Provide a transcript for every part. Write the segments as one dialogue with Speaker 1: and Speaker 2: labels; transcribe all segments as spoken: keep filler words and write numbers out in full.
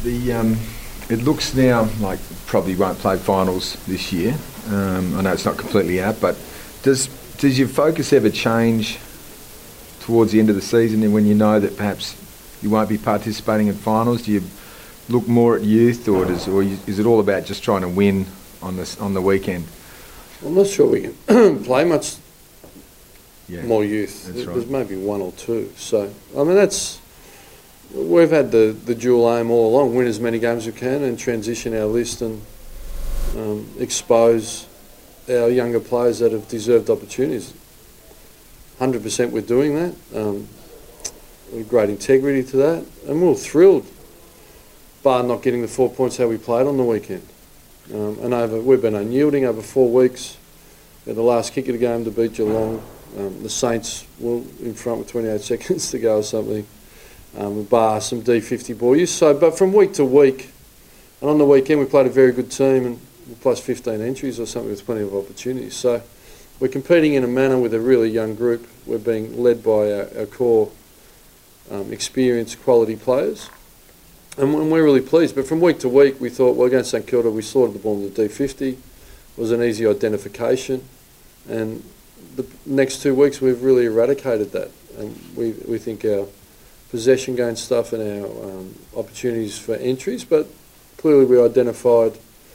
Speaker 1: The um, it looks now like probably won't play finals this year. Um, I know it's not completely out, but does does your focus ever change towards the end of the season, and when you know that perhaps you won't be participating in finals? Do you look more at youth, or does or is it all about just trying to win on this on the weekend?
Speaker 2: I'm not sure we can play much
Speaker 1: Yeah,
Speaker 2: more youth.
Speaker 1: that's right.
Speaker 2: There's maybe one or two. So I mean that's. We've had the, the dual aim all along, win as many games as we can and transition our list and um, expose our younger players that have deserved opportunities. one hundred percent we're doing that, um, with great integrity to that, and we're thrilled, bar not getting the four points how we played on the weekend. Um, and over, we've been unyielding over four weeks. We had the last kick of the game to beat Geelong. Um, the Saints were in front with twenty-eight seconds to go or something. Um, bar some D fifty boys. So, but from week to week, and on the weekend we played a very good team and plus fifteen entries or something with plenty of opportunities. So we're competing in a manner with a really young group. We're being led by our, our core um, experienced quality players. And, and we're really pleased. But from week to week we thought, well, against St Kilda we sorted the ball in the D fifty. It was an easy identification. And the next two weeks we've really eradicated that. And we, we think our possession gain stuff and our um, opportunities for entries, but clearly we identified,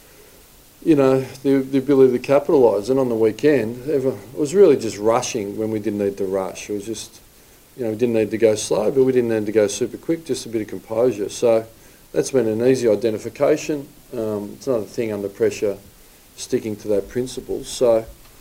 Speaker 2: you know, the, the ability to capitalise. And on the weekend, everyone, it was really just rushing when we didn't need to rush. It was just, you know, we didn't need to go slow, but we didn't need to go super quick, just a bit of composure. So that's been an easy identification. Um, it's not a thing under pressure sticking to that principle. So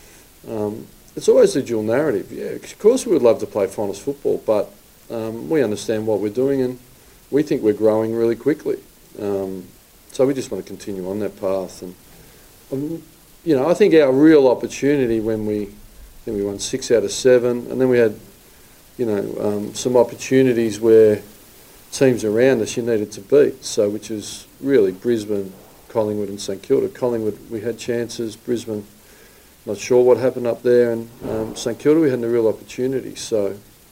Speaker 2: um, it's always the dual narrative. Yeah, of course we would love to play finals football, but Um, we understand what we're doing and we think we're growing really quickly. Um, so we just want to continue on that path. And, um, you know, I think our real opportunity when we, I think we won six out of seven, and then we had, you know, um, some opportunities where teams around us you needed to beat. So which is really Brisbane, Collingwood and St Kilda. Collingwood, we had chances. Brisbane, not sure what happened up there. And um, St Kilda, we had a real opportunity. So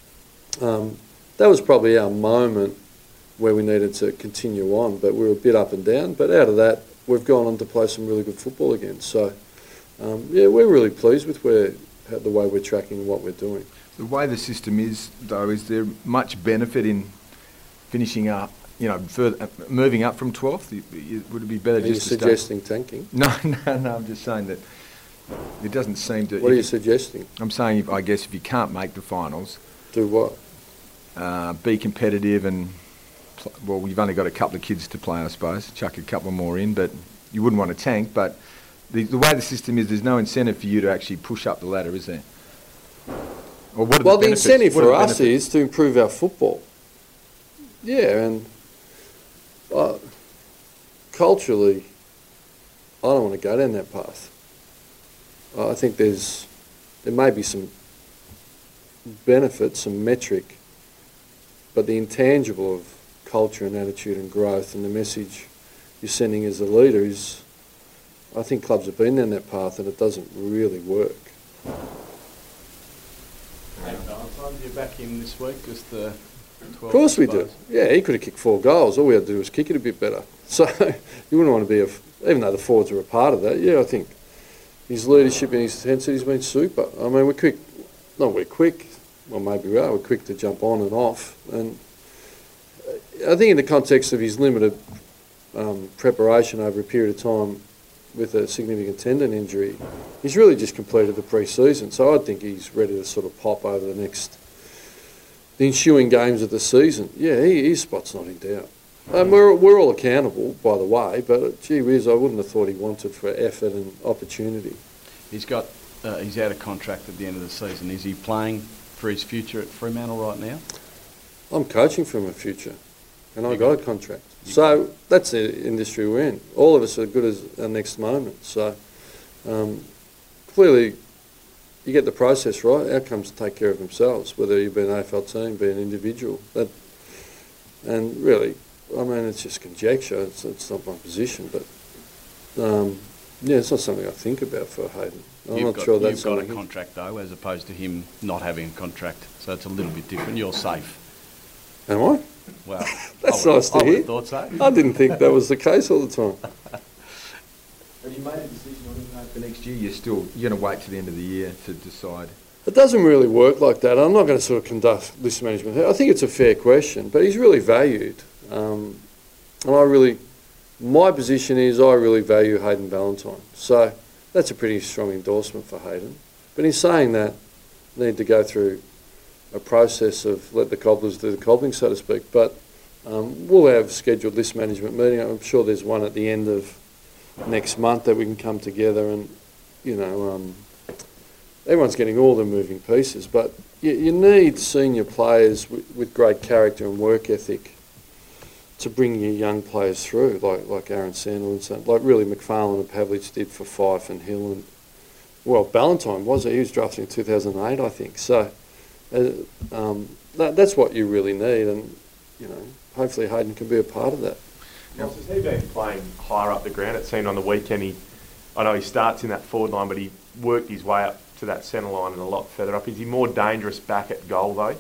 Speaker 2: Um, that was probably our moment where we needed to continue on, but we were a bit up and down. But out of that, we've gone on to play some really good football again. So, um, yeah, we're really pleased with where the way we're tracking and what we're doing.
Speaker 1: The way the system is, though, is there much benefit in finishing up, you know, further, moving up from twelfth? Would it be better
Speaker 2: Are
Speaker 1: just
Speaker 2: you
Speaker 1: to
Speaker 2: suggesting
Speaker 1: stay?
Speaker 2: tanking?
Speaker 1: No, no, no, I'm just saying that it doesn't seem to...
Speaker 2: What are you suggesting?
Speaker 1: I'm saying, if, I guess, if you can't make the finals...
Speaker 2: Do what?
Speaker 1: Uh, be competitive and, pl- well, you've only got a couple of kids to play, I suppose. Chuck a couple more in, but you wouldn't want to tank. But the, the way the system is, there's no incentive for you to actually push up the ladder, is there? Or what are
Speaker 2: well,
Speaker 1: the,
Speaker 2: the incentive
Speaker 1: what
Speaker 2: for
Speaker 1: the
Speaker 2: us is to improve our football. Yeah, and uh, culturally, I don't want to go down that path. Uh, I think there's there may be some benefit, some metric, but the intangible of culture and attitude and growth and the message you're sending as a leader is, I think clubs have been down that path and it doesn't really work.
Speaker 3: Valentine, you're back in this week, just the twelve.
Speaker 2: Of course we do. Yeah, he could have kicked four goals. All we had to do was kick it a bit better. So you wouldn't want to be, a, even though the forwards are a part of that, yeah, I think his leadership and his intensity has been super. I mean, we're quick, not we're quick, well maybe we are, we're quick to jump on and off. And I think in the context of his limited um, preparation over a period of time with a significant tendon injury, he's really just completed the pre-season. So I think he's ready to sort of pop over the next, the ensuing games of the season. Yeah, he, his spot's not in doubt. Um, we're, we're all accountable, by the way, but uh, gee whiz, I wouldn't have thought he wanted for effort and opportunity.
Speaker 3: He's got, uh, he's out of contract at the end of the season. Is he playing for his future at Fremantle right now?
Speaker 2: I'm coaching for my future, and I got a contract. So that's the industry we're in. All of us are good as our next moment. So um, clearly, you get the process right. Outcomes take care of themselves, whether you've been an A F L team, be an individual. That, and really, I mean, it's just conjecture. It's, it's not my position, but um, yeah, it's not something I think about for Hayden. I'm
Speaker 3: you've
Speaker 2: not
Speaker 3: got,
Speaker 2: sure that's
Speaker 3: You've got a
Speaker 2: something.
Speaker 3: contract though, as opposed to him not having a contract, so it's a little bit different. You're safe.
Speaker 2: Am I?
Speaker 3: Well,
Speaker 2: That's
Speaker 3: I would,
Speaker 2: nice to
Speaker 3: I would
Speaker 2: hear.
Speaker 3: have thought so.
Speaker 2: I didn't think that was the case all the time.
Speaker 1: Have you made a decision on him though for next year? You're still you're going to wait to the end of the year to decide.
Speaker 2: It doesn't really work like that. I'm not going to sort of conduct list management. I think it's a fair question, but he's really valued. Um, and I really, my position is I really value Hayden Ballantyne. So that's a pretty strong endorsement for Hayden. But in saying that, need to go through a process of let the cobblers do the cobbling, so to speak. But um, we'll have scheduled list management meeting. I'm sure there's one at the end of next month that we can come together and, you know, um, everyone's getting all the moving pieces, but you, you need senior players with, with great character and work ethic to bring your young players through, like like Aaron Sandel and so, like really McFarlane and Pavlich did for Fife and Hill, and well, Ballantyne was he was drafted in two thousand eight, I think. So uh, um, that, that's what you really need, and you know, hopefully Hayden can be a part of that.
Speaker 4: Ross, has he been playing higher up the ground? It seemed on the weekend he, I know he starts in that forward line, but he worked his way up to that centre line and a lot further up. Is he more dangerous back at goal though?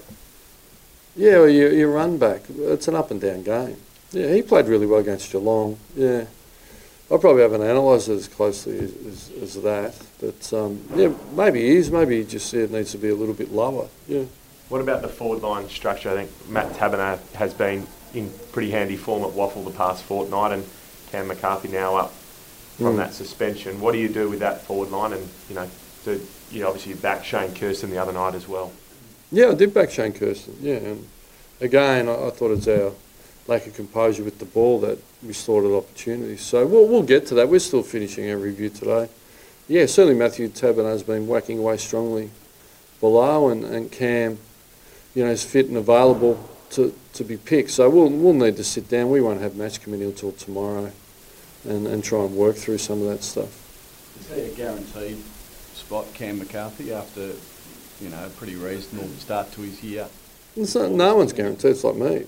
Speaker 2: Yeah, well, you, you run back. It's an up and down game. Yeah, he played really well against Geelong. Yeah, I probably haven't analysed it as closely as, as, as that, but um, yeah, maybe he is. Maybe he just said it needs to be a little bit lower. Yeah.
Speaker 4: What about the forward line structure? I think Matt Taberner has been in pretty handy form at Waffle the past fortnight, and Cam McCarthy now up from
Speaker 2: Mm.
Speaker 4: that suspension. What do you do with that forward line? And you know, do you obviously back Shane Kirsten the other night as well?
Speaker 2: Yeah, I did back Shane Kirsten. Yeah, and again, I, I thought it's our lack of composure with the ball that restored opportunities. So we'll we'll get to that. We're still finishing our review today. Yeah, certainly Matthew Taberner has been whacking away strongly below, and, and Cam, you know, is fit and available to, to be picked. So we'll we'll need to sit down. We won't have match committee until tomorrow, and, and try and work through some of that stuff.
Speaker 3: Is he a guaranteed spot, Cam McCarthy, after, you know, a pretty reasonable start to his year?
Speaker 2: It's not, no one's guaranteed. It's like me.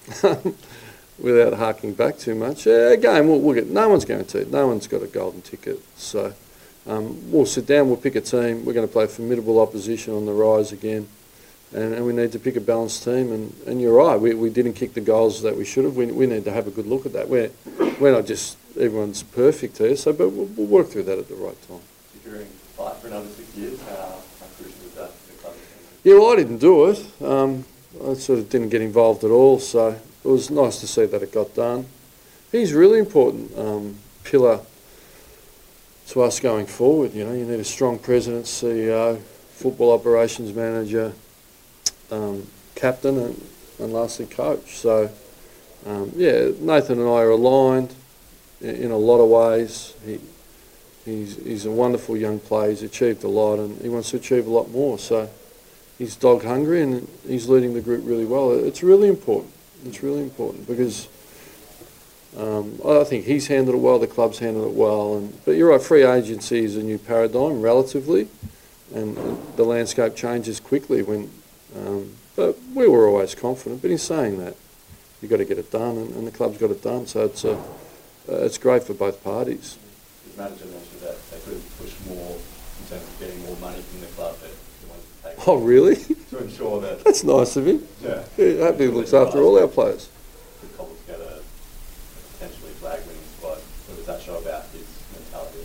Speaker 2: Without harking back too much. Yeah, again, we'll, we'll get. No one's guaranteed. No one's got a golden ticket. So um, we'll sit down. We'll pick a team. We're going to play formidable opposition on the rise again, and, and we need to pick a balanced team. And, and you're right. We, we didn't kick the goals that we should have. We, we need to have a good look at that. We're we're not just everyone's perfect here. So, but we'll, we'll work through that at the right time.
Speaker 5: Securing fight for another six years. How, how crucial is that for the club?
Speaker 2: Yeah, well, I didn't do it. Um, I sort of didn't get involved at all, so it was nice to see that it got done. He's a really important um, pillar to us going forward. You know, you need a strong president, C E O, football operations manager, um, captain, and, and lastly coach. So, um, yeah, Nathan and I are aligned in, in a lot of ways. He, he's, he's a wonderful young player. He's achieved a lot, and he wants to achieve a lot more. So. He's dog hungry and he's leading the group really well. It's really important. It's really important because um, I think he's handled it well, the club's handled it well. And but you're right, free agency is a new paradigm relatively, and, and the landscape changes quickly. When, um, but we were always confident. But in saying that, you've got to get it done, and, and the club's got it done. So it's a, uh, it's great for both parties.
Speaker 5: The manager mentioned that they could push more in terms of getting more money from the club. But
Speaker 2: Oh, really?
Speaker 5: to ensure that...
Speaker 2: That's nice of him.
Speaker 5: Yeah.
Speaker 2: Yeah, I hope he looks after all our players.
Speaker 5: Could cobble together a potentially flag winning squad. What does that show about his mentality?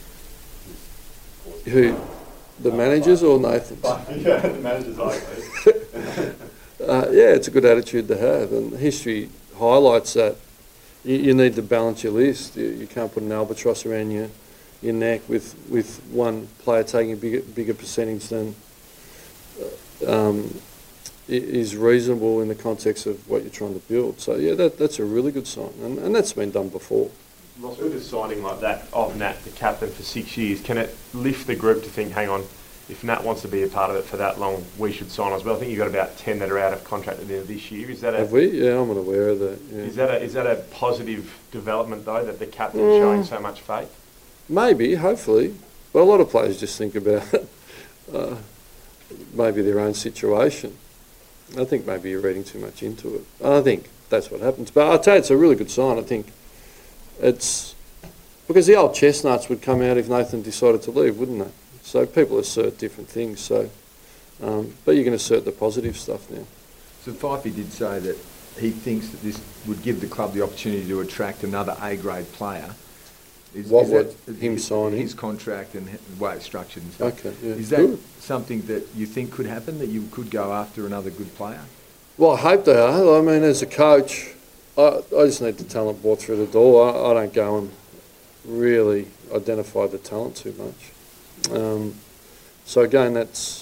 Speaker 5: His
Speaker 2: Who? The managers or Nathan?
Speaker 5: Yeah, the managers likely.
Speaker 2: uh, yeah, it's a good attitude to have, and history highlights that. You, you need to balance your list. You, you can't put an albatross around your, your neck with, with one player taking a bigger, bigger percentage than... Um, is reasonable in the context of what you're trying to build. So yeah, that, that's a really good sign, and, and that's been done before.
Speaker 4: Ross, with a signing like that of Nat, the captain, for six years, can it lift the group to think, hang on, if Nat wants to be a part of it for that long, we should sign as well? I think you've got about ten that are out of contract at the end of this year. Is that a,
Speaker 2: Have we? Yeah, I'm not aware of that. Yeah.
Speaker 4: Is that a, is that a positive development, though, that the captain's
Speaker 2: Mm.
Speaker 4: showing so much faith?
Speaker 2: Maybe, hopefully, but a lot of players just think about uh, maybe their own situation. I think maybe you're reading too much into it. I think that's what happens. But I'll tell you, it's a really good sign. I think it's because the old chestnuts would come out if Nathan decided to leave, wouldn't they? So people assert different things. So, um, but you can assert the positive stuff now.
Speaker 1: So Fifey did say that he thinks that this would give the club the opportunity to attract another A-grade player. Is,
Speaker 2: What
Speaker 1: is
Speaker 2: would
Speaker 1: that-
Speaker 2: him
Speaker 1: his-
Speaker 2: signing?
Speaker 1: His contract and the way it's structured and stuff.
Speaker 2: Okay, yeah.
Speaker 1: Is that
Speaker 2: Good.
Speaker 1: something that you think could happen, that you could go after another good player?
Speaker 2: Well, I hope they are. I mean, as a coach, I, I just need the talent brought through the door. I, I don't go and really identify the talent too much. Um, so again, that's,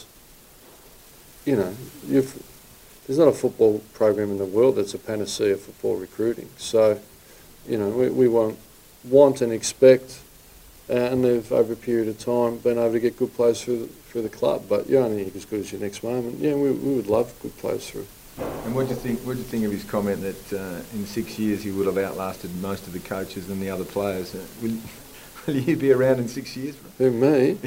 Speaker 2: you know, you've, there's not a football program in the world that's a panacea for football recruiting. So, you know, we, we want, want and expect, uh, and they've over a period of time been able to get good players through the, through the club. But you're only as good as your next moment. Yeah, we, we would love good players through.
Speaker 1: And what do you think? What do you think of his comment that uh, in six years he would have outlasted most of the coaches and the other players? Uh, will, will you be around in six years?
Speaker 2: Who, me?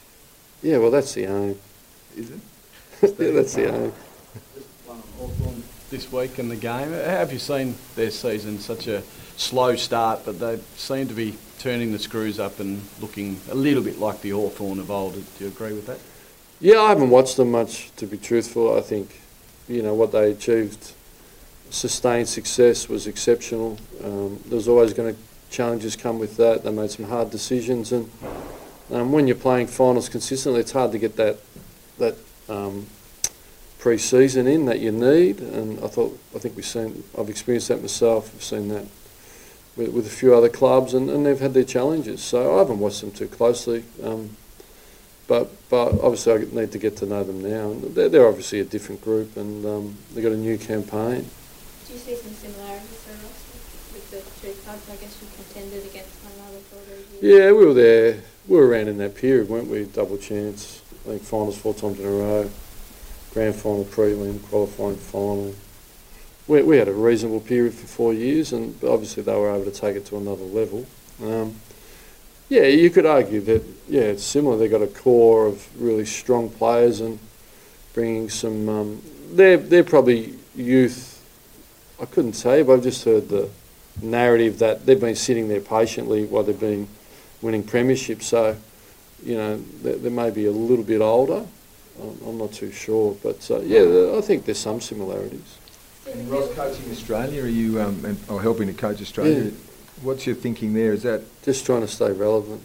Speaker 2: Yeah, well, that's the aim.
Speaker 1: Is it?
Speaker 2: Yeah, that's the aim.
Speaker 3: Just one on Hawthorn this week in the game. How have you seen their season? Such a slow start, but they seem to be turning the screws up and looking a little bit like the Hawthorn of old. Do you agree with that?
Speaker 2: Yeah, I haven't watched them much, to be truthful. I think, you know, what they achieved, sustained success was exceptional. Um, there's always going to challenges come with that. They made some hard decisions, and um, when you're playing finals consistently, it's hard to get that that um, pre-season in that you need. And I thought, I think we've seen, I've experienced that myself. I've seen that with, with a few other clubs, and, and they've had their challenges. So I haven't watched them too closely. Um, But but obviously I need to get to know them now. And they're, they're obviously a different group, and um, they've got a new campaign.
Speaker 6: Do you see some similarities there, Ross, with the two clubs? I guess you contended against one another for all those years.
Speaker 2: Yeah, we were there. We were around in that period, weren't we? Double chance. I think finals four times in a row. Grand final, prelim, qualifying final. We, we had a reasonable period for four years, and obviously they were able to take it to another level. Um, Yeah, you could argue that, yeah, it's similar. They've got a core of really strong players and bringing some... Um, they're, they're probably youth, I couldn't say, but I've just heard the narrative that they've been sitting there patiently while they've been winning premierships. So, you know, they, they may be a little bit older. I'm, I'm not too sure. But, uh, yeah, I think there's some similarities.
Speaker 1: And Ross, coaching Australia, are you, um, and, or helping to coach Australia,
Speaker 2: Yeah.
Speaker 1: what's your thinking there? Is that...
Speaker 2: Just trying to stay relevant.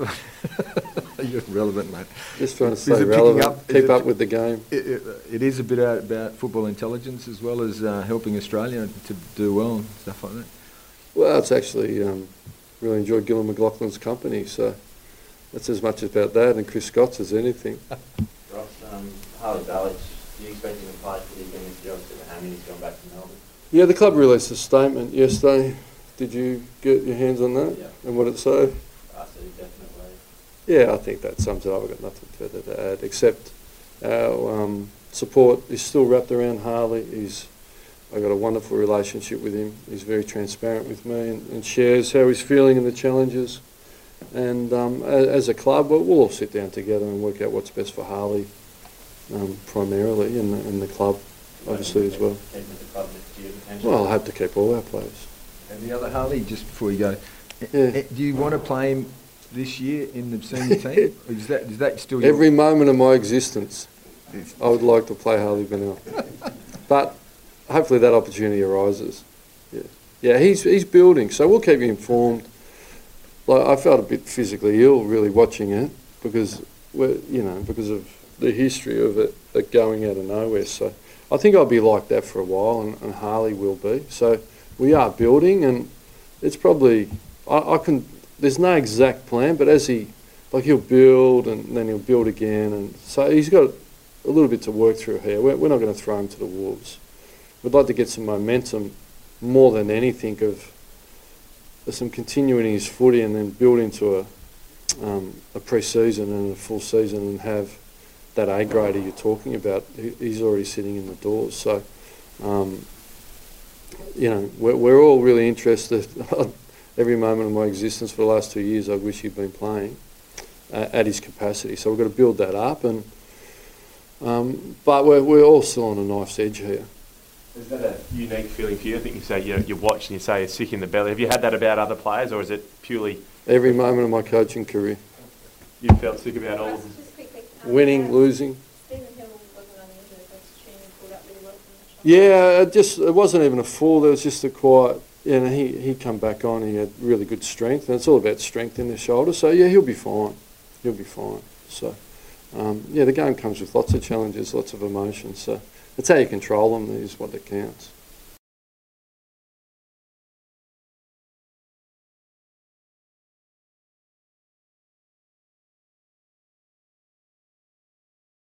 Speaker 1: You're relevant, mate.
Speaker 2: Just trying to
Speaker 1: Is
Speaker 2: stay
Speaker 1: it picking
Speaker 2: relevant,
Speaker 1: up- is
Speaker 2: keep
Speaker 1: it-
Speaker 2: up with the game.
Speaker 1: It, it, it is a bit out about football intelligence as well as uh, helping Australia to do well and stuff like that.
Speaker 2: Well, it's actually um, really enjoyed Gillon McLaughlin's company, so that's as much about that and Chris Scott's as anything.
Speaker 5: Ross, um, Harley Ballich, do you expect him to play for the again this year? Obviously, the Hammy, he's gone back to Melbourne.
Speaker 2: Yeah, the club released a statement yesterday. Did you get your hands on that?
Speaker 5: Yeah.
Speaker 2: And what it say?
Speaker 5: I see, definitely.
Speaker 2: Yeah, I think that sums it up. I've got nothing further to add, except our um, support is still wrapped around Harley. He's, I've got a wonderful relationship with him. He's very transparent with me and, and shares how he's feeling and the challenges. And um, as, as a club, we'll, we'll all sit down together and work out what's best for Harley, um, primarily, and the, and the club, obviously, as well.
Speaker 5: Keep him at the club next year, potentially.
Speaker 2: Well, I hope to keep all our players.
Speaker 1: And the other Harley, just before you go,
Speaker 2: Yeah.
Speaker 1: eh, do you want to play him this year in the senior team? Or is that, is that still your...
Speaker 2: Every moment of my existence, I would like to play Harley Bennell. But hopefully that opportunity arises. Yeah, yeah. He's he's building, so we'll keep you informed. Like, I felt a bit physically ill really watching it because we're, you know, because of the history of it, it going out of nowhere. So I think I'll be like that for a while, and, and Harley will be. So we are building, and it's probably I, I can. There's no exact plan, but as he, like he'll build and then he'll build again, and so he's got a little bit to work through here. We're, we're not going to throw him to the wolves. We'd like to get some momentum more than anything of some continuing his footy and then build into a um, a pre-season and a full season and have that A grader you're talking about. He, he's already sitting in the doors, so um, you know we're, we're all really interested. Every moment of my existence for the last two years, I wish he'd been playing uh, at his capacity. So we've got to build that up, and um, but we're we're all still on a knife's edge here.
Speaker 4: Is that a unique feeling for you? I think you say you know, you watch and you say you're sick in the belly. Have you had that about other players, or is it purely
Speaker 2: Every moment of my coaching career,
Speaker 4: you felt sick about all of them?
Speaker 6: Just quickly, um,
Speaker 2: winning,
Speaker 6: uh,
Speaker 2: losing.
Speaker 6: Stephen Hill wasn't unusual. That's Sheen pulled up really well from the
Speaker 2: Yeah, it just it wasn't even a fall. There was just a quiet. You know, he he come back on. He had really good strength, and it's all about strength in the shoulder. So yeah, he'll be fine. He'll be fine. So um, yeah, the game comes with lots of challenges, lots of emotions. So it's how you control them is what that counts.